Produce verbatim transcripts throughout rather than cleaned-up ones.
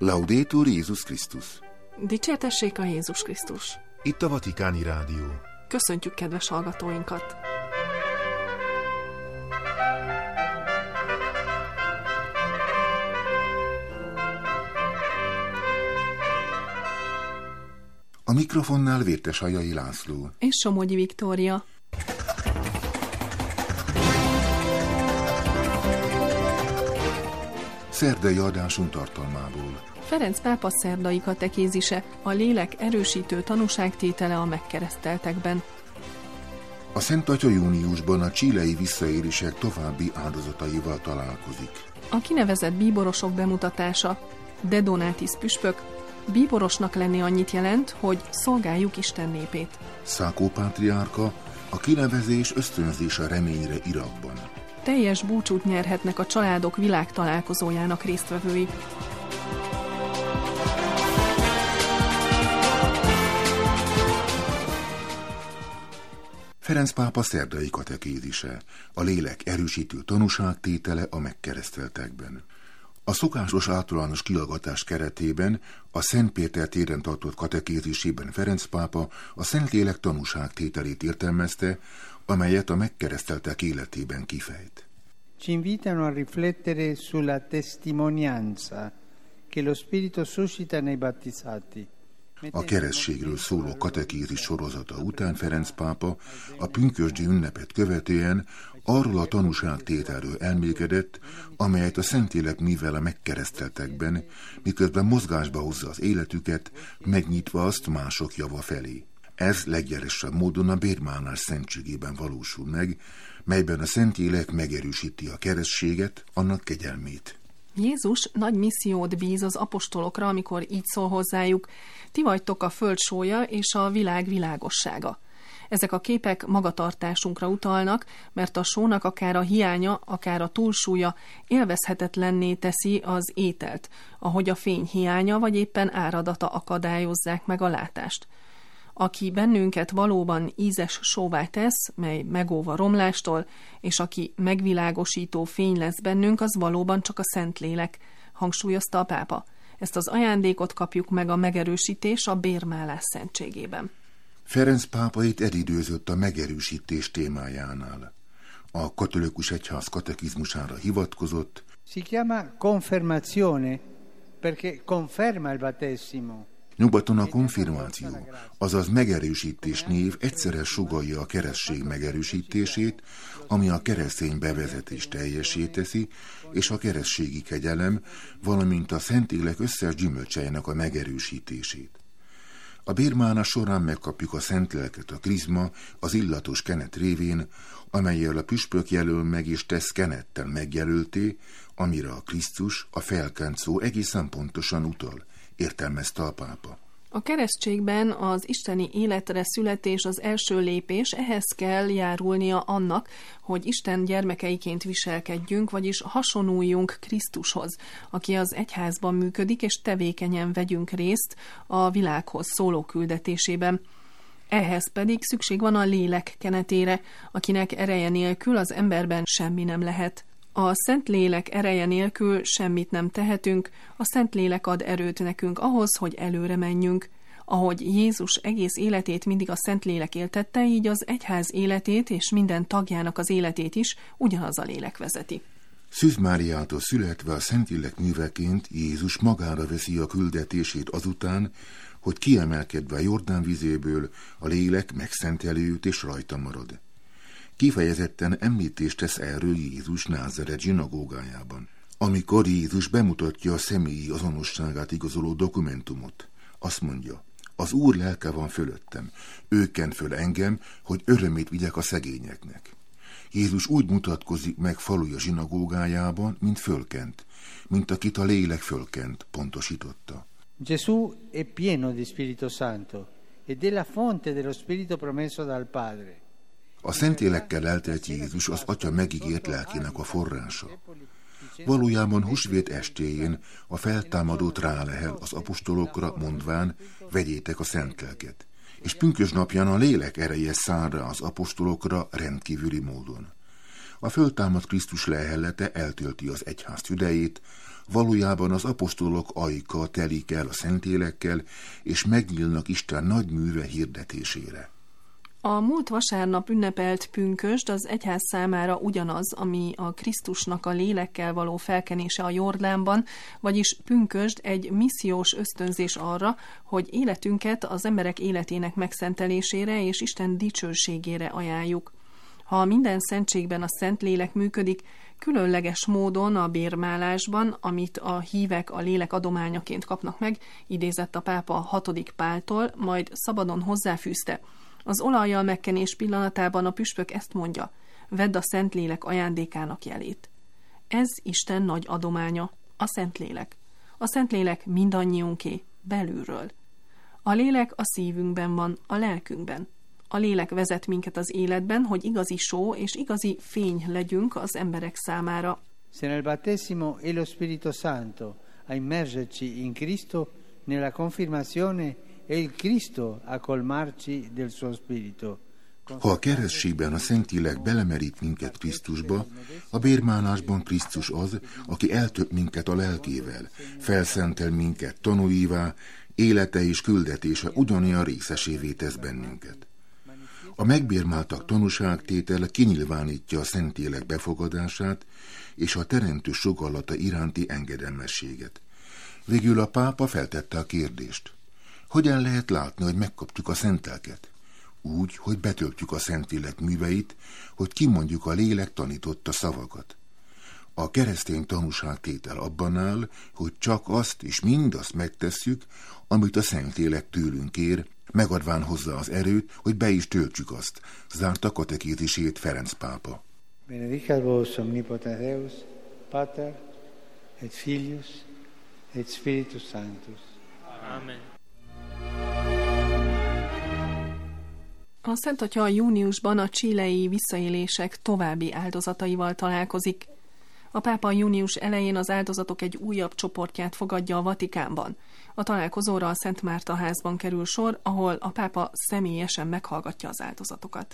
Laudetur Jézus Krisztus. Dicsértessék a Jézus Krisztus. Itt a Vatikáni Rádió. Köszöntjük kedves hallgatóinkat! A mikrofonnál Vérteshajai László és Somogyi Viktória. Szerdai adásunk tartalmából. Ferenc pápa szerdai katekézise, a lélek erősítő tanúságtétele a megkereszteltekben. A Szent Atya júniusban a chilei visszaélések további áldozataival találkozik. A kinevezett bíborosok bemutatása. De Donatis püspök, bíborosnak lenni annyit jelent, hogy szolgáljuk Isten népét. Szákó pátriárka, a kinevezés ösztönzés a reményre Irakban. Teljes búcsút nyerhetnek a családok világtalálkozójának résztvevői. Ferenc pápa szerdai katekézise, a lélek erősítő tanúságtétele a megkereszteltekben. A szokásos általános kihallgatás keretében a Szent Péter téren tartott katekézisében Ferenc pápa a Szentlélek tanúságtételét értelmezte, amelyet a megkereszteltek életében kifejt. Ci invitano a riflettere sulla testimonianza che lo Spirito suscita nei battizzati. A keresztségről szóló katekézis sorozata után Ferenc pápa a pünkösdi ünnepet követően arról a tanúságtételről elmélkedett, amelyet a Szentlélek művel a megkereszteltekben, miközben mozgásba hozza az életüket, megnyitva azt mások java felé. Ez legjelesebb módon a bérmálás szentségében valósul meg, melyben a Szentlélek megerősíti a keresztséget, annak kegyelmét. Jézus nagy missziót bíz az apostolokra, amikor így szól hozzájuk: ti vagytok a föld sója és a világ világossága. Ezek a képek magatartásunkra utalnak, mert a sónak akár a hiánya, akár a túlsúlya élvezhetetlenné teszi az ételt, ahogy a fény hiánya vagy éppen áradata akadályozzák meg a látást. Aki bennünket valóban ízes sóvá tesz, mely megóv a romlástól, és aki megvilágosító fény lesz bennünk, az valóban csak a Szentlélek, hangsúlyozta a pápa. Ezt az ajándékot kapjuk meg a megerősítés a bérmálás szentségében. Ferenc pápa itt elidőzött a megerősítés témájánál. A katolikus egyház katekizmusára hivatkozott. Si chiama confermazione perché conferma il battesimo. Nyugaton a konfirmáció, azaz megerősítés név egyszerre sugallja a keresztség megerősítését, ami a keresztény bevezetés teljessé teszi, és a keresztségi kegyelem, valamint a Szentlélek összes gyümölcseinek a megerősítését. A bérmálás során megkapjuk a Szentléleket a krizma, az illatos kenet révén, amellyel a püspök jelöl meg és tesz kenettel megjelölté, amire a Krisztus, a felkent szó egészen pontosan utal, értelmezte a pápa. A keresztségben az isteni életre születés az első lépés, ehhez kell járulnia annak, hogy Isten gyermekeiként viselkedjünk, vagyis hasonluljunk Krisztushoz, aki az egyházban működik, és tevékenyen vegyünk részt a világhoz szóló küldetésében. Ehhez pedig szükség van a lélek kenetére, akinek ereje nélkül az emberben semmi nem lehet. A Szentlélek ereje nélkül semmit nem tehetünk, a Szentlélek ad erőt nekünk ahhoz, hogy előre menjünk. Ahogy Jézus egész életét mindig a Szentlélek éltette, így az egyház életét és minden tagjának az életét is ugyanaz a lélek vezeti. Szűz Máriától születve a Szentlélek műveként Jézus magára veszi a küldetését azután, hogy kiemelkedve a Jordán vizéből a lélek megszenteli őt és rajta marad. Kifejezetten említést tesz erről Jézus Názáret zsinagógájában, amikor Jézus bemutatja a személyi azonosságát igazoló dokumentumot. Azt mondja: az Úr lelke van fölöttem, ő kent föl engem, hogy örömét vigyek a szegényeknek. Jézus úgy mutatkozik meg faluja zsinagógájában, mint fölkent, mint akit a lélek fölkent, pontosította. Gesù è pieno di Spirito Santo ed è la fonte dello Spirito promesso dal Padre. A Szentlélekkel eltelt Jézus az Atya megígért lelkének a forrása. Valójában húsvét estéjén a feltámadót rálehel az apostolokra, mondván: vegyétek a Szentlelket. És pünkösd napján a lélek ereje száll rá az apostolokra rendkívüli módon. A föltámadt Krisztus lehellete eltölti az egyház tüdejét, valójában az apostolok ajka telik el a Szentlélekkel, és megnyílnak Isten nagy műve hirdetésére. A múlt vasárnap ünnepelt pünkösd az egyház számára ugyanaz, ami a Krisztusnak a lélekkel való felkenése a Jordánban, vagyis pünkösd egy missziós ösztönzés arra, hogy életünket az emberek életének megszentelésére és Isten dicsőségére ajánljuk. Ha minden szentségben a Szentlélek működik, különleges módon a bérmálásban, amit a hívek a lélek adományaként kapnak meg, idézett a pápa hatodik Páltól, majd szabadon hozzáfűzte: az olajjal megkenés pillanatában a püspök ezt mondja: vedd a Szentlélek ajándékának jelét. Ez Isten nagy adománya, a Szentlélek. A Szentlélek mindannyiunké, belülről. A lélek a szívünkben van, a lelkünkben. A lélek vezet minket az életben, hogy igazi só és igazi fény legyünk az emberek számára. Se nel battesimo è lo Spirito Santo a immergerci in Cristo, nella confermazione è il Cristo a colmarci del suo Spirito. Ha a keresztségben a Szentlélek belemerít minket Krisztusba, a bérmálásban Krisztus az, aki eltölt minket a lelkével, felszentel minket tanúivá, élete és küldetése ugyanolyan részesévé tesz bennünket. A megbérmáltak tanúságtétele kinyilvánítja a Szentlélek befogadását és a teremtő sugallata iránti engedelmességet. Végül a pápa feltette a kérdést: hogyan lehet látni, hogy megkaptuk a szent lelket? Úgy, hogy betöltjük a Szentlélek műveit, hogy kimondjuk a lélek tanította szavakat. A keresztény tanúságtétel abban áll, hogy csak azt és mindazt megtesszük, amit a Szentlélek tőlünk kér, megadván hozzá az erőt, hogy be is töltsük azt, zárta katekézisét Ferenc pápa. Benedicat vos omnipotens Deus, Pater, et Filius, et Spiritus Sanctus. Amen. A Szent Atya júniusban a chilei visszaélések további áldozataival találkozik. A pápa június elején az áldozatok egy újabb csoportját fogadja a Vatikánban. A találkozóra a Szent Márta házban kerül sor, ahol a pápa személyesen meghallgatja az áldozatokat.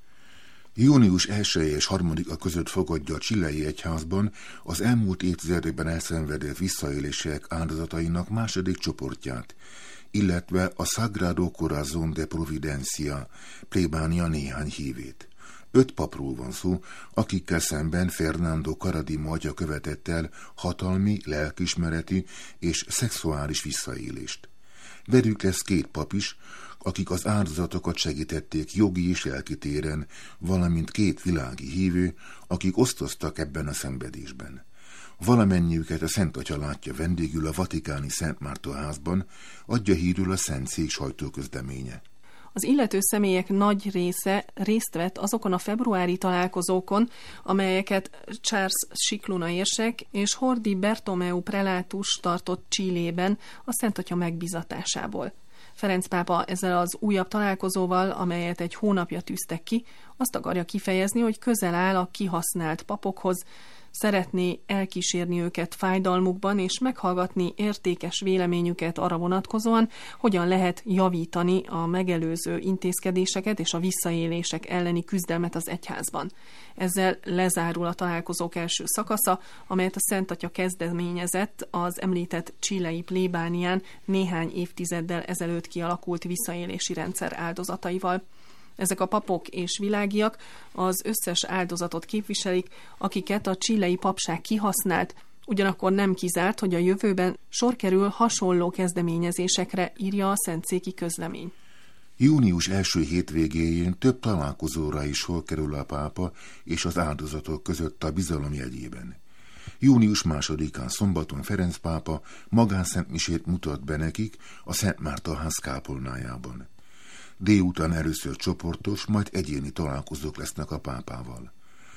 Június elseje és harmadika között fogadja a chilei egyházban az elmúlt évtizedekben elszenvedett visszaélések áldozatainak második csoportját, illetve a Sagrado Corazón de Providencia plébánia néhány hívét. Öt papról van szó, akikkel szemben Fernando Karadima atya követett el hatalmi, lelkismereti és szexuális visszaélést. Velük lesz két pap is, akik az áldozatokat segítették jogi és lelki téren, valamint két világi hívő, akik osztoztak ebben a szenvedésben. Valamennyiüket a Szent Atya látja vendégül a vatikáni Szent Márta házban, adja hírül a Szentszék sajtóközleménye. Az illető személyek nagy része részt vett azokon a februári találkozókon, amelyeket Charles Scicluna érsek és Hordi Bertomeu prelátus tartott Chilében a Szent Atya megbizatásából. Ferenc pápa ezzel az újabb találkozóval, amelyet egy hónapja tűztek ki, azt akarja kifejezni, hogy közel áll a kihasznált papokhoz, szeretné elkísérni őket fájdalmukban, és meghallgatni értékes véleményüket arra vonatkozóan, hogyan lehet javítani a megelőző intézkedéseket és a visszaélések elleni küzdelmet az egyházban. Ezzel lezárul a találkozók első szakasza, amelyet a Szent Atya kezdeményezett az említett chilei plébánián néhány évtizeddel ezelőtt kialakult visszaélési rendszer áldozataival. Ezek a papok és világiak az összes áldozatot képviselik, akiket a chilei papság kihasznált, ugyanakkor nem kizárt, hogy a jövőben sor kerül hasonló kezdeményezésekre, írja a szentszéki közlemény. Június első hétvégéjén több találkozóra is sor kerül a pápa és az áldozatok között a bizalom jegyében. Június másodikán szombaton Ferenc pápa magánszentmisét mutat be nekik a Szent Márta ház kápolnájában. Délután először csoportos, majd egyéni találkozók lesznek a pápával.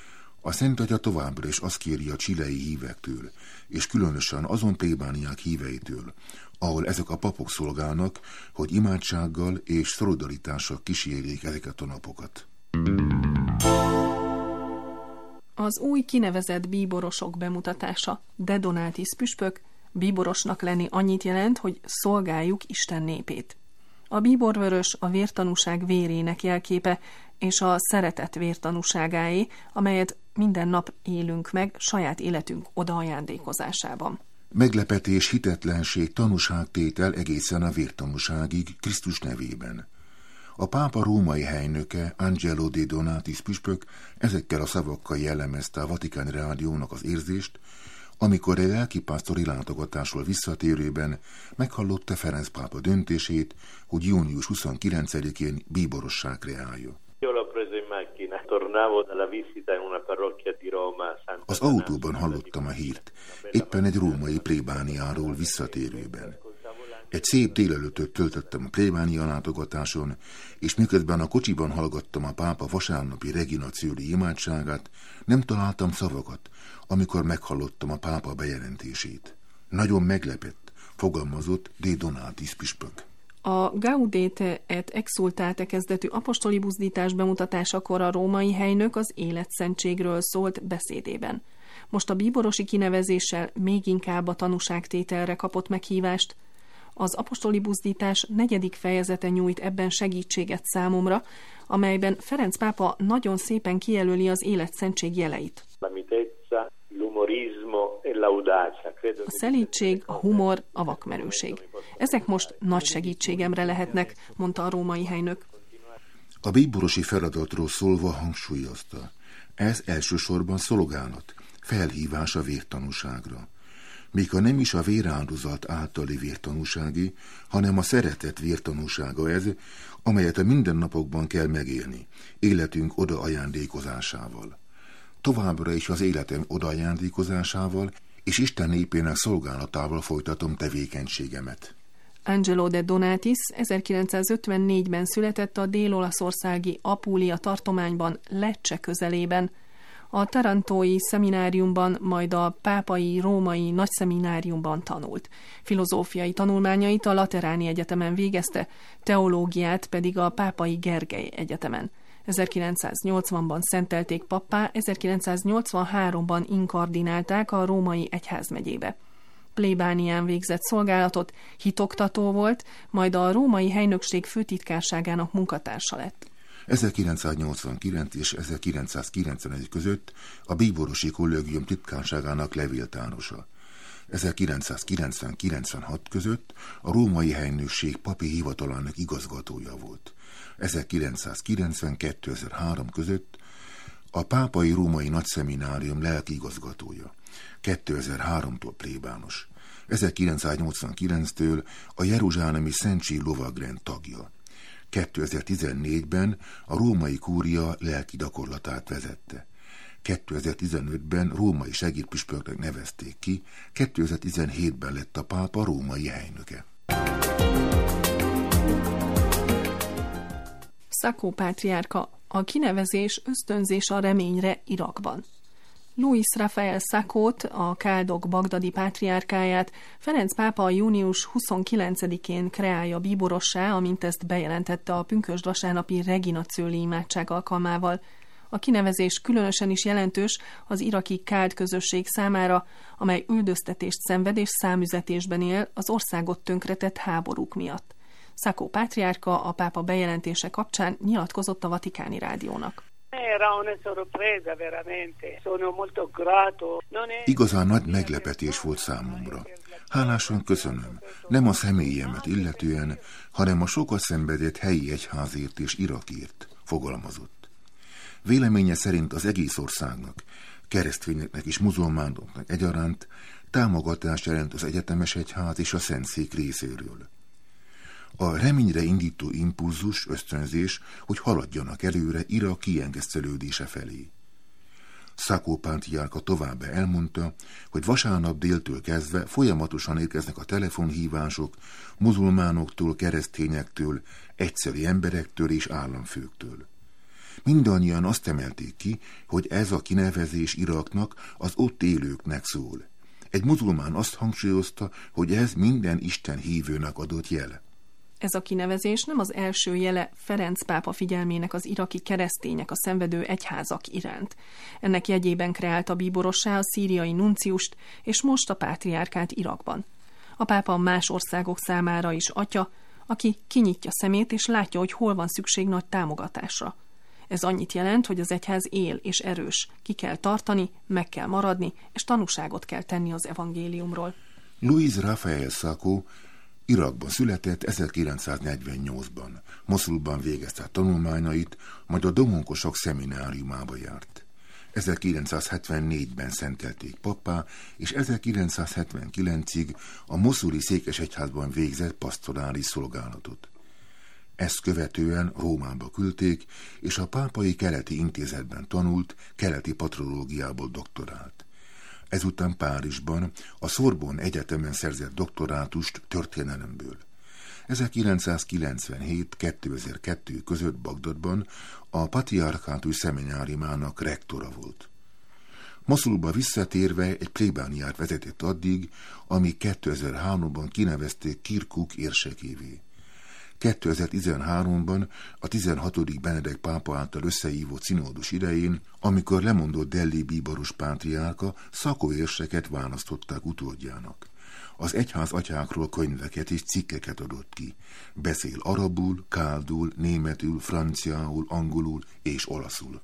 A Szent Atya továbbra is azt kéri a chilei hívektől, és különösen azon plébániák híveitől, ahol ezek a papok szolgálnak, hogy imádsággal és szolidaritással kísérjék ezeket a napokat. Az új kinevezett bíborosok bemutatása. De Donatis püspök: bíborosnak lenni annyit jelent, hogy szolgáljuk Isten népét. A bíborvörös a vértanúság vérének jelképe, és a szeretet vértanúságáé, amelyet minden nap élünk meg saját életünk odaajándékozásában. Meglepetés, hitetlenség, tanúságtétel egészen a vértanúságig Krisztus nevében. A pápa római helynöke, Angelo de Donatis püspök ezekkel a szavakkal jellemezte a Vatikáni Rádiónak az érzést, amikor egy lelkipásztori látogatásról visszatérőben meghallotta Ferenc pápa döntését, hogy június huszonkilencedikén bíborossá kreálja. Az autóban hallottam a hírt, éppen egy római plébániáról visszatérőben. Egy szép délelőttöt töltöttem a plébánia látogatáson, és miközben a kocsiban hallgattam a pápa vasárnapi Regina Coeli imádságát, nem találtam szavakat, amikor meghallottam a pápa bejelentését. Nagyon meglepett, fogalmazott de Donatis püspök. A Gaudete et Exsultate kezdetű apostoli buzdítás bemutatásakor a római helynök az életszentségről szólt beszédében. Most a bíborosi kinevezéssel még inkább a tanúságtételre kapott meghívást. Az apostoli buzdítás negyedik fejezete nyújt ebben segítséget számomra, amelyben Ferenc pápa nagyon szépen kijelöli az életszentség jeleit. A szelídség, a humor, a vakmerőség. Ezek most nagy segítségemre lehetnek, mondta a római helynök. A bíborosi feladatról szólva hangsúlyozta. Ez elsősorban szolgálat, felhívás a vértanúságra. Még ha nem is a véráldozat általi vértanúsági, hanem a szeretet vértanúsága ez, amelyet a mindennapokban kell megélni, életünk odaajándékozásával. Továbbra is az életem odaajándékozásával és Isten népének szolgálatával folytatom tevékenységemet. Angelo de Donatis ezerkilencszázötvennégyben született a dél-olaszországi Apulia tartományban, Lecce közelében. A tarantói szemináriumban, majd a pápai római nagyszemináriumban tanult. Filozófiai tanulmányait a Lateráni Egyetemen végezte, teológiát pedig a Pápai Gergely Egyetemen. ezerkilencszáznyolcvanban szentelték pappá, ezerkilencszáznyolcvanháromban inkardinálták a római egyházmegyébe. Plébánián végzett szolgálatot, hitoktató volt, majd a római helynökség főtitkárságának munkatársa lett. ezerkilencszáznyolcvankilenc és ezerkilencszázkilencvenegy között a bíborosi kollégium titkárságának levéltárosa. ezerkilencszázkilencven-kilencvenhat között a római helynökség papi hivatalának igazgatója volt. ezerkilencszázkilencven-kétezer-három között a pápai római nagyszeminárium lelkiigazgatója. kétezer-háromtól plébános. ezerkilencszáznyolcvankilenctől a jeruzsálemi Szentség lovagrend tagja. kétezer-tizennégyben a római kúria lelki gyakorlatát vezette. kétezer-tizenötben római segédpüspöknek nevezték ki, kétezer-tizenhétben lett a pápa római helynöke. Sacco pátriárka, a kinevezés ösztönzés a reményre Irakban. Luis Rafael Saccót, a káldok bagdadi pátriárkáját Ferenc pápa június huszonkilencedikén kreálja bíborossá, amint ezt bejelentette a pünkösd vasárnapi Regina Coeli imádság alkalmával. A kinevezés különösen is jelentős az iraki káld közösség számára, amely üldöztetést szenved és számüzetésben él az országot tönkretett háborúk miatt. Sacco pátriárka a pápa bejelentése kapcsán nyilatkozott a Vatikáni Rádiónak. Igazán nagy meglepetés volt számomra. Hálásan köszönöm, nem a személyemet illetően, hanem a sokat szenvedett helyi egyházért és Irakért, fogalmazott. Véleménye szerint az egész országnak, keresztényeknek és muzulmánoknak egyaránt támogatást jelent az egyetemes egyház és a Szentszék részéről. A reményre indító impulzus, ösztönzés, hogy haladjanak előre Irak kiengesztelődése felé. Sacco pátriárka továbbá elmondta, hogy vasárnap déltől kezdve folyamatosan érkeznek a telefonhívások muzulmánoktól, keresztényektől, egyszeri emberektől és államfőktől. Mindannyian azt emelték ki, hogy ez a kinevezés Iraknak, az ott élőknek szól. Egy muzulmán azt hangsúlyozta, hogy ez minden Isten hívőnek adott jel. Ez a kinevezés nem az első jele Ferenc pápa figyelmének az iraki keresztények, a szenvedő egyházak iránt. Ennek jegyében kreálta bíborossá a szíriai nunciust, és most a pátriárkát Irakban. A pápa más országok számára is atya, aki kinyitja szemét és látja, hogy hol van szükség nagy támogatásra. Ez annyit jelent, hogy az egyház él és erős, ki kell tartani, meg kell maradni, és tanúságot kell tenni az evangéliumról. Luis Rafael Sacco Irakban született ezerkilencszáznegyvennyolcban. Moszulban végezte tanulmányait, majd a domonkosok szemináriumába járt. ezerkilencszázhetvennégyben szentelték pappá, és ezerkilencszázhetvenkilencig a moszuli székesegyházban végzett pasztorális szolgálatot. Ezt követően Rómába küldték, és a pápai keleti intézetben tanult, keleti patrológiából doktorált. Ezután Párizsban a Sorbonne Egyetemen szerzett doktorátust történelemből. ezerkilencszázkilencvenhét-kétezer-kettő között Bagdadban a patriarchátus szemináriumának rektora volt. Moszulba visszatérve egy plébániát vezetett addig, amíg kétezer-háromban kinevezték Kirkuk érsekévé. kétezer-tizenháromban a tizenhatodik Benedek pápa által összehívott színódus idején, amikor lemondott Delhi bíboros pátriárka, Sacco érseket választották utódjának. Az egyház atyákról könyveket és cikkeket adott ki. Beszél arabul, káldul, németül, franciául, angolul és olaszul.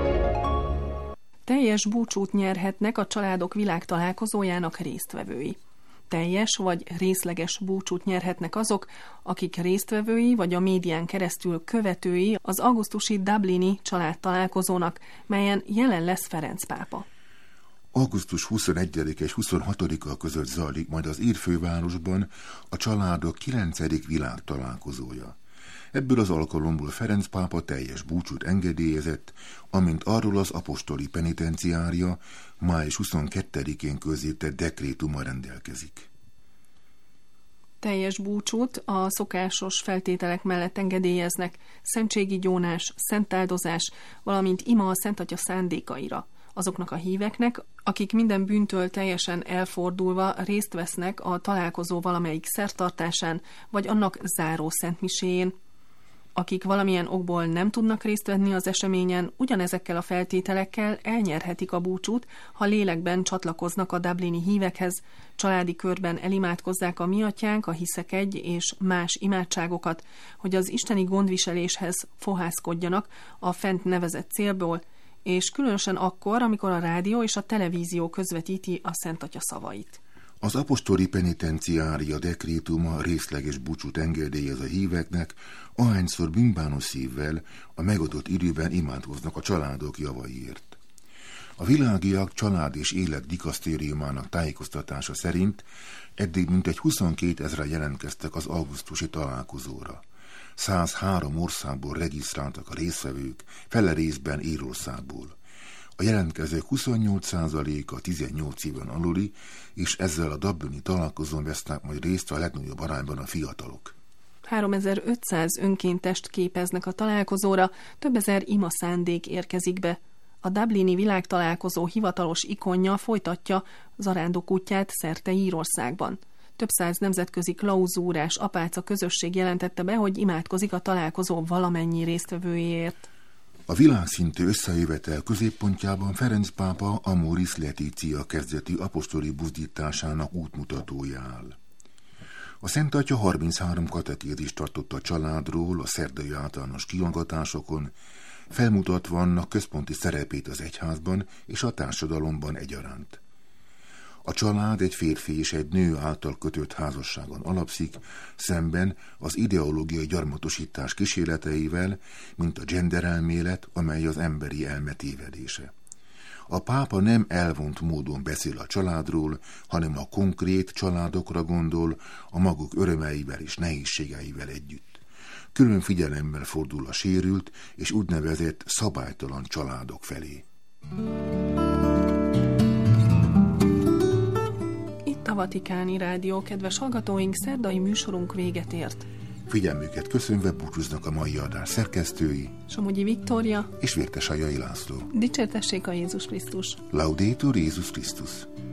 Teljes búcsút nyerhetnek a családok világtalálkozójának résztvevői. Teljes vagy részleges búcsút nyerhetnek azok, akik résztvevői vagy a médián keresztül követői az augusztusi dublini családtalálkozónak, melyen jelen lesz Ferenc pápa. augusztus huszonegyedike és huszonhatodika között zajlik majd az ír fővárosban a családok kilencedik világtalálkozója. Ebből az alkalomból Ferenc pápa teljes búcsút engedélyezett, amint arról az apostoli penitenciária május huszonkettedikén közzétett dekrétuma rendelkezik. Teljes búcsút a szokásos feltételek mellett engedélyeznek: szentségi gyónás, szentáldozás, valamint ima a Szent Atya szándékaira, azoknak a híveknek, akik minden bűntől teljesen elfordulva részt vesznek a találkozó valamelyik szertartásán, vagy annak záró szentmiséjén. Akik valamilyen okból nem tudnak részt venni az eseményen, ugyanezekkel a feltételekkel elnyerhetik a búcsút, ha lélekben csatlakoznak a dublini hívekhez, családi körben elimádkozzák a Mi Atyánk, a Hiszek egy és más imádságokat, hogy az isteni gondviseléshez fohászkodjanak a fent nevezett célból, és különösen akkor, amikor a rádió és a televízió közvetíti a Szent Atya szavait. Az apostoli penitenciária dekrétuma részleges búcsút engedélyez a híveknek, ahányszor bűnbános szívvel a megadott időben imádkoznak a családok javaiért. A Világiak család és élet dikasztériumának tájékoztatása szerint eddig mintegy huszonkétezren jelentkeztek az augusztusi találkozóra. százhárom országból regisztráltak a résztvevők, fele részben Írországból. A jelentkezők huszonnyolc százaléka tizennyolc éven aluli, és ezzel a dublini találkozón vesznek majd részt a legnagyobb arányban a fiatalok. háromezer-ötszáz önkéntest képeznek a találkozóra, több ezer ima szándék érkezik be. A dublini világtalálkozó hivatalos ikonja folytatja zarándok útját szerte Írországban. Több száz nemzetközi klauzúrás apáca közösség jelentette be, hogy imádkozik a találkozó valamennyi résztvevőjéért. A világszintű összejövetel középpontjában Ferenc pápa Amoris Laetitia kezdeti apostoli buzdításának útmutatója áll. A Szent Atya harminchárom katekézist tartott a családról a szerdai általános kihallgatásokon, felmutatva annak központi szerepét az egyházban és a társadalomban egyaránt. A család egy férfi és egy nő által kötött házasságon alapszik, szemben az ideológiai gyarmatosítás kísérleteivel, mint a genderelmélet, amely az emberi elme tévedése. A pápa nem elvont módon beszél a családról, hanem a konkrét családokra gondol, a maguk örömeivel és nehézségeivel együtt. Külön figyelemmel fordul a sérült és úgynevezett szabálytalan családok felé. A Vatikáni Rádió, kedves hallgatóink, szerdai műsorunk véget ért. Figyelmüket köszönve búcsúznak a mai adás szerkesztői, Somogyi Viktória és Vértesajai László. Dicsértessék a Jézus Krisztus! Laudetur Jézus Krisztus!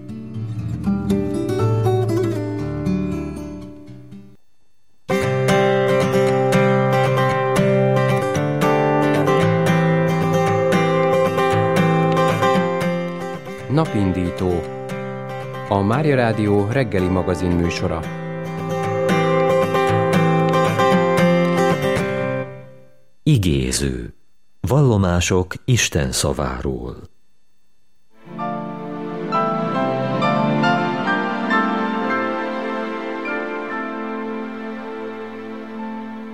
Napindító, a Mária Rádió reggeli magazin műsora. Igéző. Vallomások Isten szaváról.